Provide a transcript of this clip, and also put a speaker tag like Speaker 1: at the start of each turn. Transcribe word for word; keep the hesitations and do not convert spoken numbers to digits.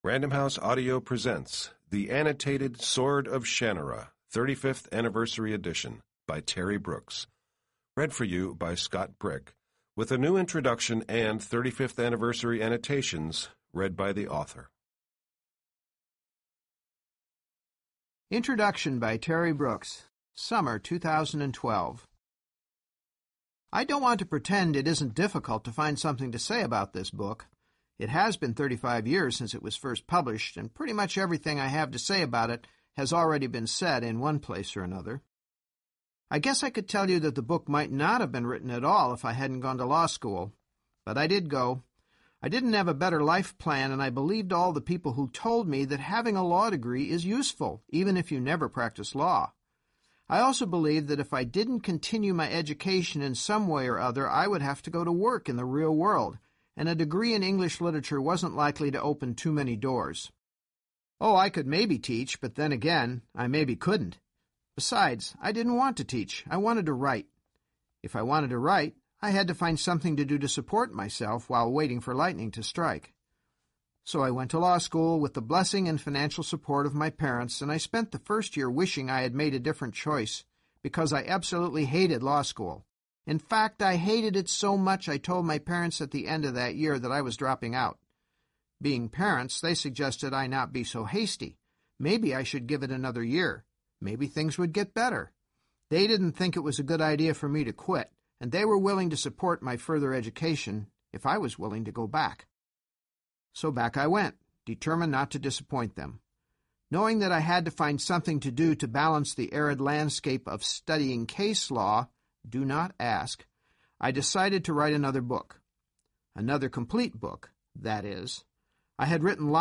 Speaker 1: Random House Audio presents The Annotated Sword of Shannara, thirty-fifth Anniversary Edition by Terry Brooks. Read for you by Scott Brick, with a new introduction and thirty-fifth Anniversary annotations read by the author.
Speaker 2: Introduction by Terry Brooks, Summer two thousand twelve. I don't want to pretend it isn't difficult to find something to say about this book. It has been thirty-five years since it was first published, and pretty much everything I have to say about it has already been said in one place or another. I guess I could tell you that the book might not have been written at all if I hadn't gone to law school, but I did go. I didn't have a better life plan, and I believed all the people who told me that having a law degree is useful, even if you never practice law. I also believed that if I didn't continue my education in some way or other, I would have to go to work in the real world, and a degree in English literature wasn't likely to open too many doors. Oh, I could maybe teach, but then again, I maybe couldn't. Besides, I didn't want to teach. I wanted to write. If I wanted to write, I had to find something to do to support myself while waiting for lightning to strike. So I went to law school with the blessing and financial support of my parents, and I spent the first year wishing I had made a different choice, because I absolutely hated law school. In fact, I hated it so much I told my parents at the end of that year that I was dropping out. Being parents, they suggested I not be so hasty. Maybe I should give it another year. Maybe things would get better. They didn't think it was a good idea for me to quit, and they were willing to support my further education if I was willing to go back. So back I went, determined not to disappoint them. Knowing that I had to find something to do to balance the arid landscape of studying case law, do not ask, I decided to write another book. Another complete book, that is. I had written